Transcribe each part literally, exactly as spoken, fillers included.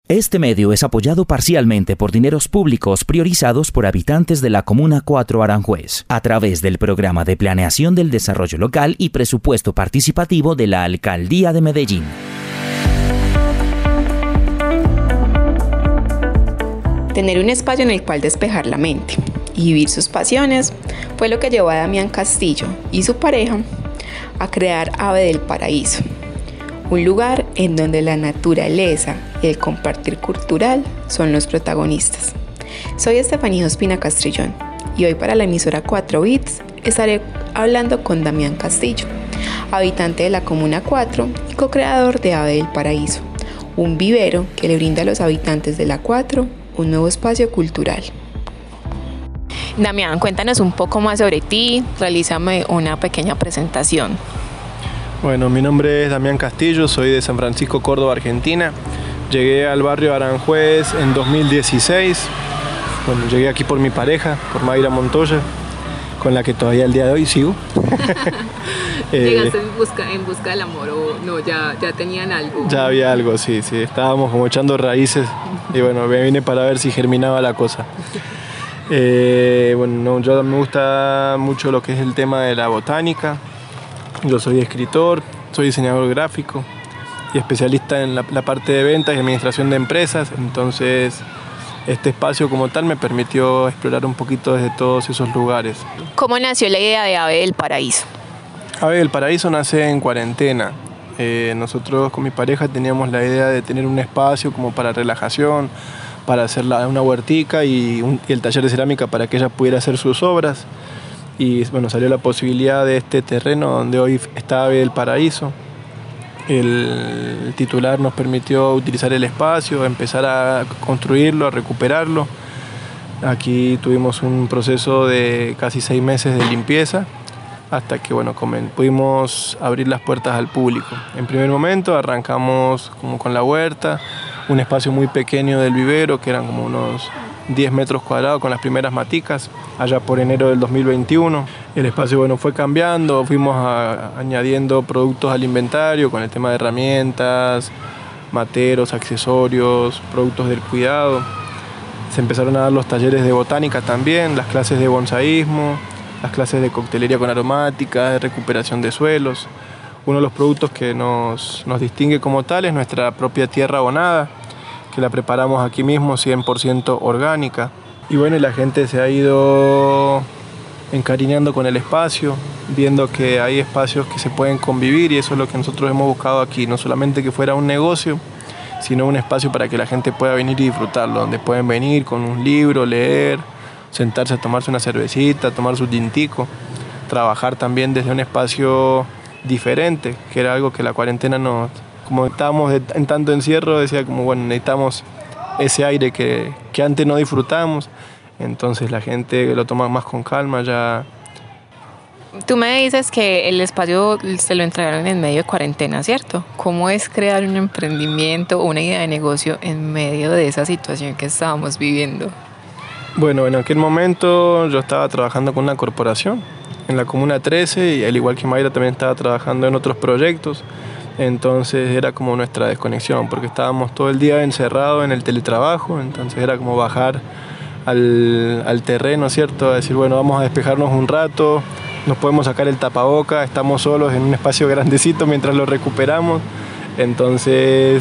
Este medio es apoyado parcialmente por dineros públicos priorizados por habitantes de la Comuna cuatro Aranjuez, a través del Programa de Planeación del Desarrollo Local y Presupuesto Participativo de la Alcaldía de Medellín. Tener un espacio en el cual despejar la mente y vivir sus pasiones fue lo que llevó a Damián Castillo y su pareja a crear Ave del Paraíso, un lugar en donde la naturaleza y el compartir cultural son los protagonistas. Soy Estefanía Ospina Castrillón y hoy para la emisora cuatro bits estaré hablando con Damián Castillo, habitante de la Comuna cuatro y co-creador de Ave del Paraíso, un vivero que le brinda a los habitantes de la cuatro un nuevo espacio cultural. Damián, cuéntanos un poco más sobre ti, realízame una pequeña presentación. Bueno, mi nombre es Damián Castillo, soy de San Francisco, Córdoba, Argentina. Llegué al barrio Aranjuez en dos mil dieciséis. Bueno, llegué aquí por mi pareja, por Mayra Montoya, con la que todavía el día de hoy sigo. eh, ¿Llegaste en busca, en busca del amor o no? Ya, ya tenían algo. Ya había algo, sí, sí. Estábamos como echando raíces y bueno, me vine para ver si germinaba la cosa. Eh, bueno, no, yo me gusta mucho lo que es el tema de la botánica. Yo soy escritor, soy diseñador gráfico y especialista en la, la parte de ventas y administración de empresas. Entonces, este espacio como tal me permitió explorar un poquito desde todos esos lugares. ¿Cómo nació la idea de Ave del Paraíso? Ave del Paraíso nace en cuarentena. Eh, nosotros con mi pareja teníamos la idea de tener un espacio como para relajación, para hacer la, una huertica y, un, y el taller de cerámica para que ella pudiera hacer sus obras. Y bueno, salió la posibilidad de este terreno donde hoy está Ave del Paraíso. El titular nos permitió utilizar el espacio, empezar a construirlo, a recuperarlo. Aquí tuvimos un proceso de casi seis meses de limpieza hasta que bueno, pudimos abrir las puertas al público. En primer momento arrancamos como con la huerta, un espacio muy pequeño del vivero que eran como unos diez metros cuadrados con las primeras maticas, allá por enero del dos mil veintiuno. El espacio bueno, fue cambiando, fuimos a, añadiendo productos al inventario con el tema de herramientas, materos, accesorios, productos del cuidado. Se empezaron a dar los talleres de botánica también, las clases de bonsaísmo, las clases de coctelería con aromáticas, de recuperación de suelos. Uno de los productos que nos, nos distingue como tal es nuestra propia tierra abonada, que la preparamos aquí mismo, cien por ciento orgánica. Y bueno, y la gente se ha ido encariñando con el espacio, viendo que hay espacios que se pueden convivir y eso es lo que nosotros hemos buscado aquí, no solamente que fuera un negocio, sino un espacio para que la gente pueda venir y disfrutarlo, donde pueden venir con un libro, leer, sentarse a tomarse una cervecita, tomar su tintico, trabajar también desde un espacio diferente, que era algo que la cuarentena nos... Como estábamos en tanto encierro, decía como, bueno, necesitamos ese aire que, que antes no disfrutamos, entonces la gente lo toma más con calma ya. Tú me dices que el espacio se lo entregaron en medio de cuarentena, ¿cierto? ¿Cómo es crear un emprendimiento o una idea de negocio en medio de esa situación que estábamos viviendo? Bueno, en aquel momento yo estaba trabajando con una corporación en la Comuna trece y al igual que Mayra también estaba trabajando en otros proyectos. Entonces era como nuestra desconexión, porque estábamos todo el día encerrados en el teletrabajo, entonces era como bajar al, al terreno, ¿cierto? A decir, bueno, vamos a despejarnos un rato, nos podemos sacar el tapaboca, estamos solos en un espacio grandecito mientras lo recuperamos. Entonces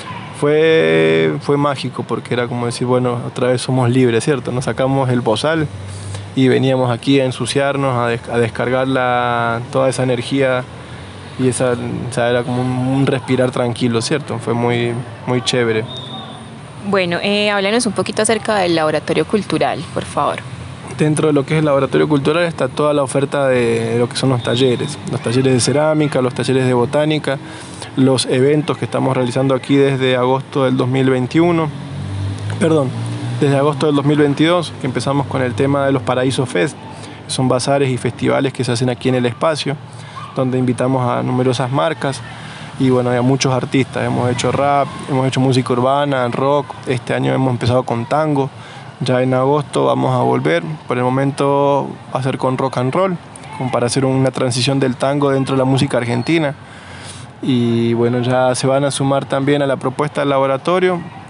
fue, fue mágico, porque era como decir, bueno, otra vez somos libres, ¿cierto? Nos sacamos el bozal y veníamos aquí a ensuciarnos, a, des, a descargar la, toda esa energía. Y esa, o sea, era como un, un respirar tranquilo, ¿cierto? Fue muy, muy chévere. Bueno, eh, háblanos un poquito acerca del laboratorio cultural, por favor. Dentro de lo que es el laboratorio cultural está toda la oferta de lo que son los talleres. Los talleres de cerámica, los talleres de botánica, los eventos que estamos realizando aquí desde agosto del dos mil veintiuno. Perdón, desde agosto del dos mil veintidós, que empezamos con el tema de los Paraíso Fest. Que son bazares y festivales que se hacen aquí en el espacio, donde invitamos a numerosas marcas y bueno, a muchos artistas. Hemos hecho rap, hemos hecho música urbana, rock, este año hemos empezado con tango, ya en agosto vamos a volver, por el momento va a ser con rock and roll, como para hacer una transición del tango dentro de la música argentina. Y bueno, ya se van a sumar también a la propuesta del laboratorio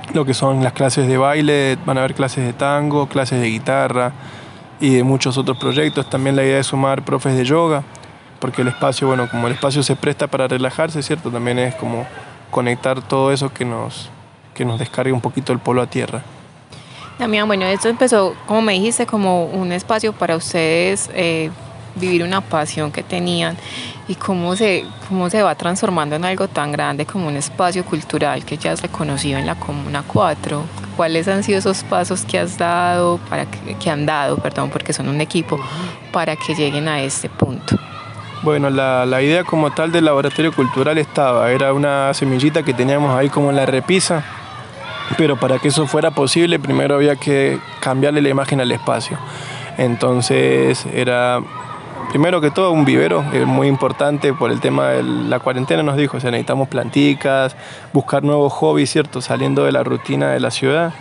lo que son las clases de baile, van a haber clases de tango, clases de guitarra y de muchos otros proyectos. También la idea es sumar profes de yoga, porque el espacio, bueno, como el espacio se presta para relajarse, ¿cierto? También es como conectar todo eso que nos, que nos descargue un poquito el polo a tierra. Damián, bueno, esto empezó, como me dijiste, como un espacio para ustedes eh, vivir una pasión que tenían, y cómo se, cómo se va transformando en algo tan grande como un espacio cultural que ya es reconocido en la Comuna cuatro. ¿Cuáles han sido esos pasos que has dado, para que, que han dado, perdón, porque son un equipo, para que lleguen a este punto? Bueno, la, la idea como tal del laboratorio cultural estaba, era una semillita que teníamos ahí como en la repisa, pero para que eso fuera posible primero había que cambiarle la imagen al espacio. Entonces era, primero que todo, un vivero, es muy importante por el tema de la cuarentena, nos dijo, o sea, necesitamos planticas, buscar nuevos hobbies, ¿cierto? Saliendo de la rutina de la ciudad.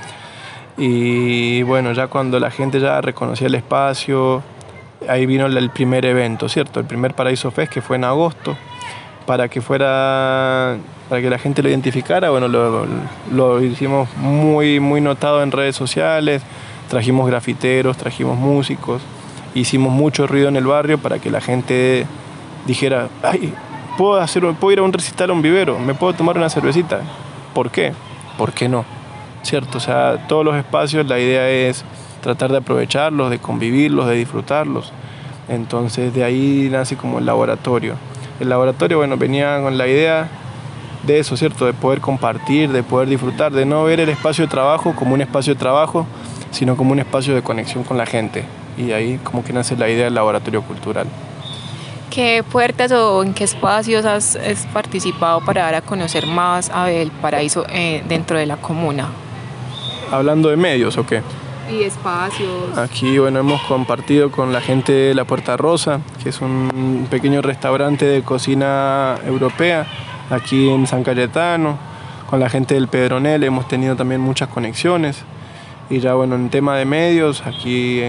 Y bueno, ya cuando la gente ya reconocía el espacio, ahí vino el primer evento, ¿cierto? El primer Paraíso Fest, que fue en agosto, para que fuera, para que la gente lo identificara. Bueno, lo, lo hicimos muy, muy notado en redes sociales, trajimos grafiteros, trajimos músicos, hicimos mucho ruido en el barrio para que la gente dijera, ay, ¿puedo, hacer, puedo ir a un recital a un vivero? ¿Me puedo tomar una cervecita? ¿Por qué? ¿Por qué no? ¿Cierto? O sea, todos los espacios, la idea es tratar de aprovecharlos, de convivirlos, de disfrutarlos. Entonces de ahí nace como el laboratorio. El laboratorio, bueno, venía con la idea de eso, ¿cierto? De poder compartir, de poder disfrutar, de no ver el espacio de trabajo como un espacio de trabajo, sino como un espacio de conexión con la gente. Y de ahí como que nace la idea del laboratorio cultural. ¿Qué puertas o en qué espacios has, has participado para dar a conocer más a Abel Paraíso eh, dentro de la comuna? Hablando de medios, ¿o qué? Y espacios. Aquí, bueno, hemos compartido con la gente de La Puerta Rosa, que es un pequeño restaurante de cocina europea, aquí en San Cayetano. Con la gente del Pedronel hemos tenido también muchas conexiones. Y ya, bueno, en tema de medios, aquí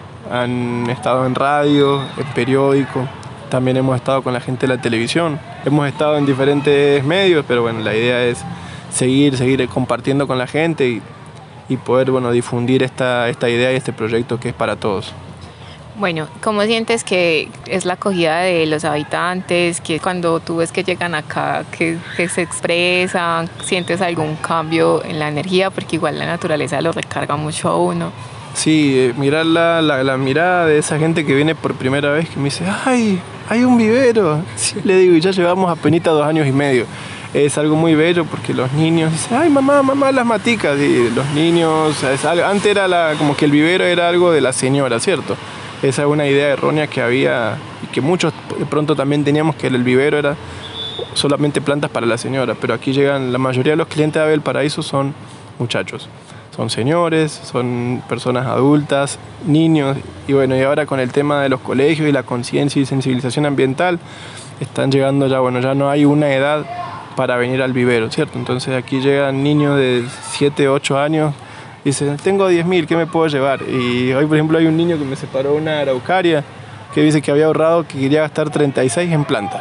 han estado en radio, en periódico. También hemos estado con la gente de la televisión. Hemos estado en diferentes medios, pero bueno, la idea es seguir, seguir compartiendo con la gente y y poder, bueno, difundir esta, esta idea y este proyecto que es para todos. Bueno, ¿cómo sientes que es la acogida de los habitantes? Que cuando tú ves que llegan acá, que, que se expresan, ¿sientes algún cambio en la energía? Porque igual la naturaleza lo recarga mucho a uno. Sí, mirar la, la, la mirada de esa gente que viene por primera vez, que me dice, ¡ay, hay un vivero! Sí, le digo, y ya llevamos apenas dos años y medio. Es algo muy bello porque los niños dicen, ay, mamá, mamá, las maticas. Y los niños, es algo, antes era la, como que el vivero era algo de la señora, ¿cierto? Esa es una idea errónea que había y que muchos de pronto también teníamos, que el vivero era solamente plantas para la señora. Pero aquí llegan, la mayoría de los clientes de Abel Paraíso son muchachos, son señores, son personas adultas, niños. Y bueno, y ahora con el tema de los colegios y la conciencia y sensibilización ambiental, están llegando ya, bueno, ya no hay una edad para venir al vivero, ¿cierto? Entonces aquí llegan niños de siete, ocho años y dicen, tengo diez mil, ¿qué me puedo llevar? Y hoy, por ejemplo, hay un niño que me separó una araucaria que dice que había ahorrado, que quería gastar treinta y seis en planta.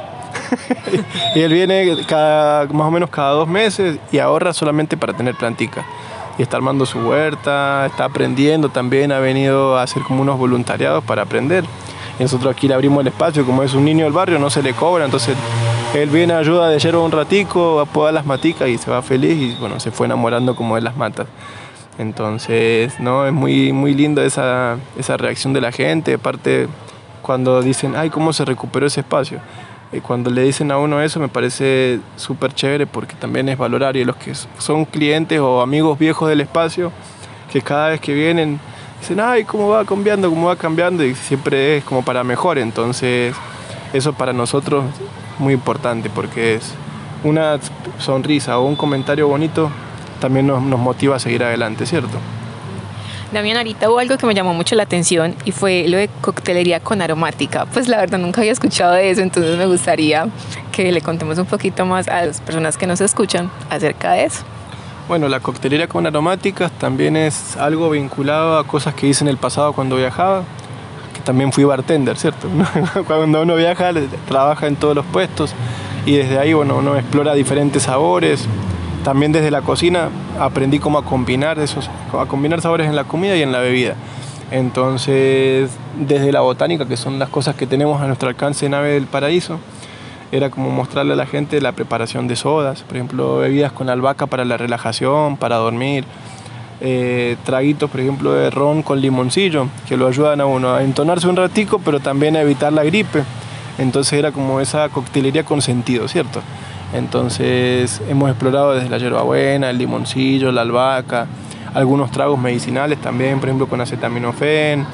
Y él viene cada, más o menos cada dos meses y ahorra solamente para tener plantica. Y está armando su huerta, está aprendiendo también, ha venido a hacer como unos voluntariados para aprender. Y nosotros aquí le abrimos el espacio, como es un niño del barrio, no se le cobra, entonces él viene, ayuda de yerba un ratico, a podar las maticas y se va feliz y bueno, se fue enamorando como de las matas. Entonces, no, es muy, muy lindo esa, esa reacción de la gente, aparte cuando dicen, ay, ¿cómo se recuperó ese espacio? Y cuando le dicen a uno eso me parece súper chévere porque también es valorar, y los que son clientes o amigos viejos del espacio, que cada vez que vienen dicen, ay, ¿cómo va cambiando? ¿Cómo va cambiando? Y siempre es como para mejor, entonces eso para nosotros es muy importante porque es una sonrisa o un comentario bonito también nos, nos motiva a seguir adelante, ¿cierto? Damián, ahorita hubo algo que me llamó mucho la atención y fue lo de coctelería con aromática. Pues la verdad nunca había escuchado de eso, entonces me gustaría que le contemos un poquito más a las personas que nos escuchan acerca de eso. Bueno, la coctelería con aromáticas también es algo vinculado a cosas que hice en el pasado cuando viajaba, que también fui bartender, ¿cierto? Cuando uno viaja, trabaja en todos los puestos y desde ahí, bueno, uno explora diferentes sabores también desde la cocina aprendí cómo a combinar esos, a combinar sabores en la comida y en la bebida. Entonces, desde la botánica, que son las cosas que tenemos a nuestro alcance en Ave del Paraíso, era como mostrarle a la gente la preparación de sodas, por ejemplo, bebidas con albahaca para la relajación, para dormir, eh, traguitos, por ejemplo, de ron con limoncillo, que lo ayudan a uno a entonarse un ratico, pero también a evitar la gripe. Entonces era como esa coctelería con sentido, ¿cierto? Entonces hemos explorado desde la hierbabuena, el limoncillo, la albahaca, algunos tragos medicinales también, por ejemplo, con acetaminofén,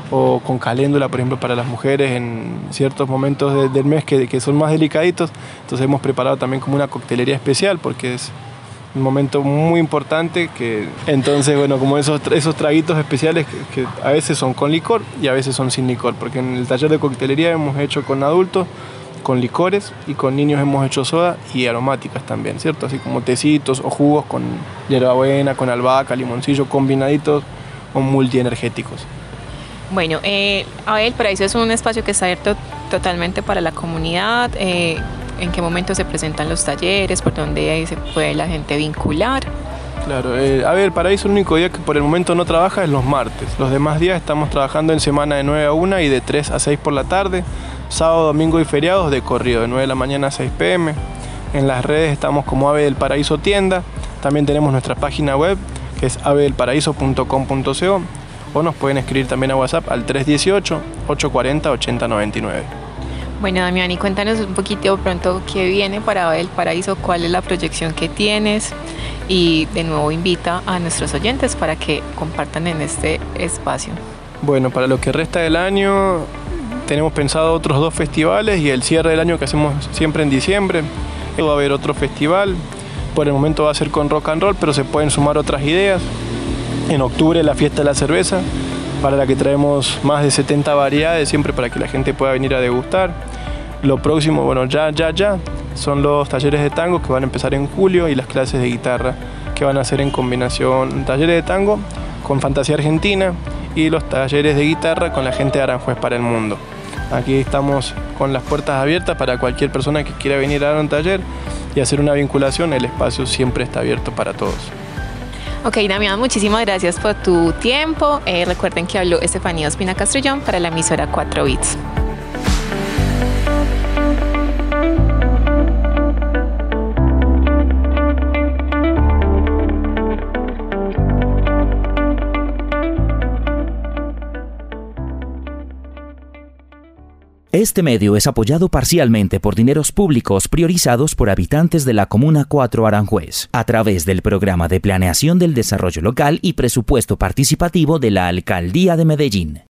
o con caléndula, por ejemplo, para las mujeres en ciertos momentos de, del mes que, que son más delicaditos. Entonces hemos preparado también como una coctelería especial porque es un momento muy importante. Que entonces, bueno, como esos, esos traguitos especiales que, que a veces son con licor y a veces son sin licor, porque en el taller de coctelería hemos hecho con adultos, con licores, y con niños hemos hecho soda y aromáticas también, ¿cierto? Así como tecitos o jugos con hierbabuena, con albahaca, limoncillo, combinaditos o multienergéticos. Bueno, eh, Ave del Paraíso es un espacio que está abierto totalmente para la comunidad. Eh, ¿En qué momento se presentan los talleres? ¿Por dónde se puede la gente vincular? Claro, eh, Ave del Paraíso, el único día que por el momento no trabaja es los martes. Los demás días estamos trabajando en semana de nueve a una y de tres a seis por la tarde. Sábado, domingo y feriados de corrido, de nueve de la mañana a seis pe eme. En las redes estamos como Ave del Paraíso Tienda. También tenemos nuestra página web, que es ave del paraíso punto com punto co. O nos pueden escribir también a WhatsApp al tres dieciocho, ochocientos cuarenta, ochenta noventa y nueve. Bueno, Damián, y cuéntanos un poquito pronto qué viene para Ave del Paraíso, cuál es la proyección que tienes, y de nuevo invita a nuestros oyentes para que compartan en este espacio. Bueno, para lo que resta del año tenemos pensado otros dos festivales y el cierre del año que hacemos siempre en diciembre. Va a haber otro festival, por el momento va a ser con rock and roll, pero se pueden sumar otras ideas. En octubre la fiesta de la cerveza, para la que traemos más de setenta variedades, siempre para que la gente pueda venir a degustar. Lo próximo, bueno, ya, ya, ya, son los talleres de tango que van a empezar en julio y las clases de guitarra que van a hacer en combinación, talleres de tango con fantasía argentina y los talleres de guitarra con la gente de Aranjuez para el mundo. Aquí estamos con las puertas abiertas para cualquier persona que quiera venir a dar un taller y hacer una vinculación. El espacio siempre está abierto para todos. Ok, Damián, muchísimas gracias por tu tiempo. Eh, recuerden que habló Estefanía Ospina Castrillón para la emisora cuatro bits. Este medio es apoyado parcialmente por dineros públicos priorizados por habitantes de la Comuna cuatro Aranjuez, a través del Programa de Planeación del Desarrollo Local y Presupuesto Participativo de la Alcaldía de Medellín.